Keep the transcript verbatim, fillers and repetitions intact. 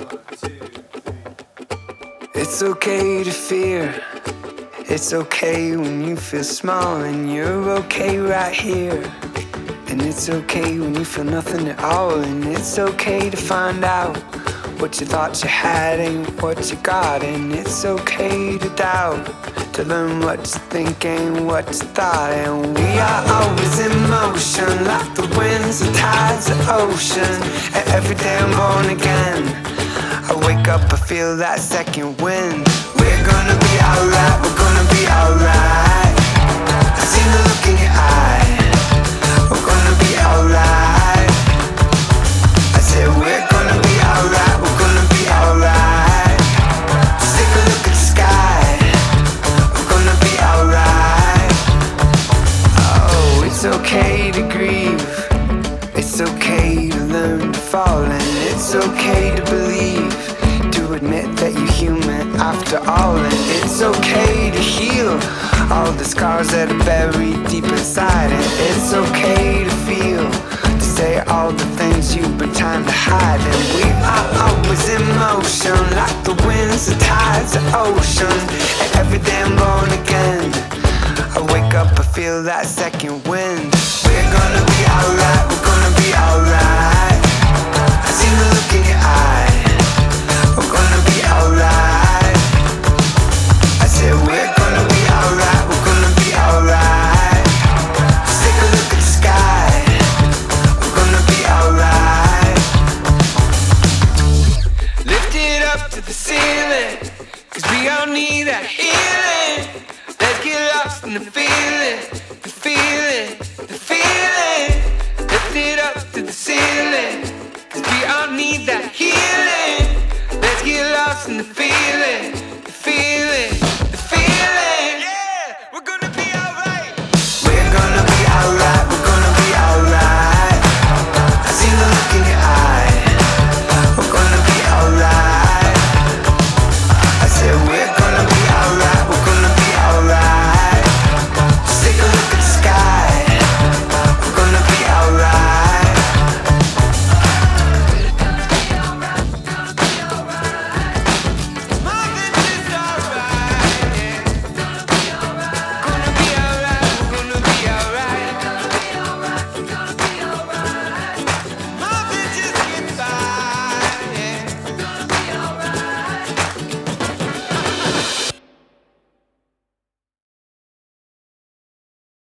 It's okay to fear. It's okay when you feel small, and you're okay right here. And it's okay when you feel nothing at all. And it's okay to find out what you thought you had ain't what you got. And it's okay to doubt, to learn what you think ain't what you thought. And we are always in motion, like the winds and tides of ocean. And every day I'm born again, I wake up, I feel that second wind. We're gonna be alright, we're gonna be alright. I see the look in your eye. We're gonna be alright. I said we're gonna be alright, we're gonna be alright. Just take a look at the sky. We're gonna be alright. Oh, it's okay to grieve. It's okay to learn to fall, and it's okay to believe, to admit that you're human after all. And it's okay to heal all the scars that are buried deep inside. And it's okay to feel, to say all the things you've been trying to hide. And we are always in motion, like the winds, the tides, the ocean. And every day I'm born again, I wake up, I feel that second wind. We're gonna be alright, we're gonna be alright. I see the look in your eye. We're gonna be alright. I said we're gonna be alright, we're gonna be alright. Just take a look at the sky. We're gonna be alright. Lift it up to the ceiling, 'cause we all need that healing. Let's get lost in the feeling, the feeling, the feeling. Lift it up to the ceiling, 'cause we all need that healing. Let's get lost in the feeling.